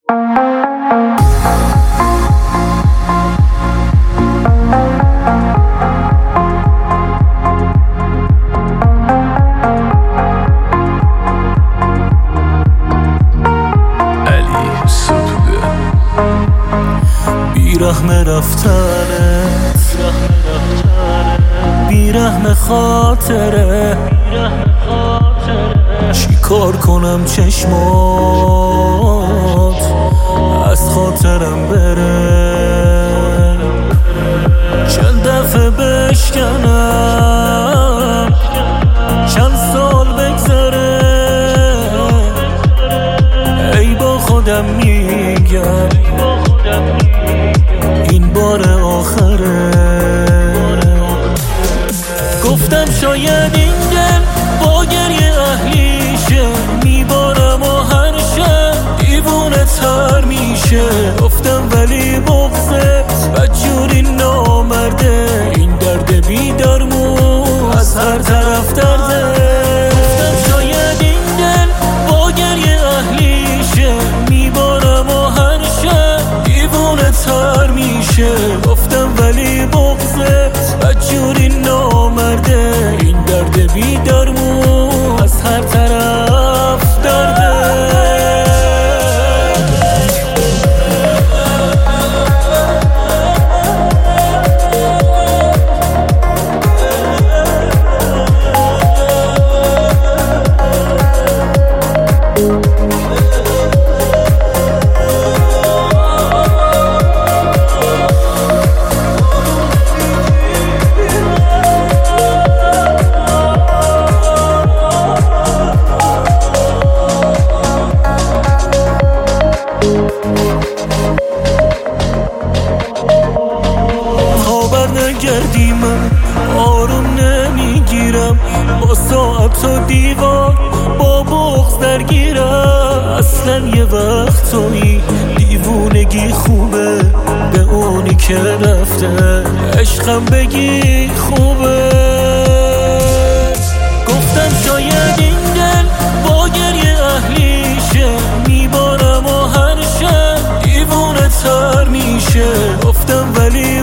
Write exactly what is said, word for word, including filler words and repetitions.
بیرحم رفتنت، بیرحم خاطره، چی کار کنم چشمات از خاطرم بره، چند دفعه بشکنم چند سال بگذره، ای با خودم میگم این بار آخره. گفتم شاید این دل با گریه اهلیشه، میبارم و هر شب دیوونه تر میشه. گفتم ولی بغضت بدجوری نامرده، این درد بی درمون از هر طرف درده. گفتم شاید این دل با گریه اهلیشه، میبارم و هر شب دیوونه تر میشه. گفتم ولی بغضت بدجوری نامرده، این درد بی درمون از هر طرف درده. گردی من آروم نمیگیرم، با ساعت و دیوار با بغض درگیرم. اصلا یه وقت توی دیوونگی خوبه، به اونی که رفته عشقم بگی خوبه. گفتم شاید این دل با گریه اهلیشه، میبارم و هر شب دیوونه تر میشه. گفتم ولی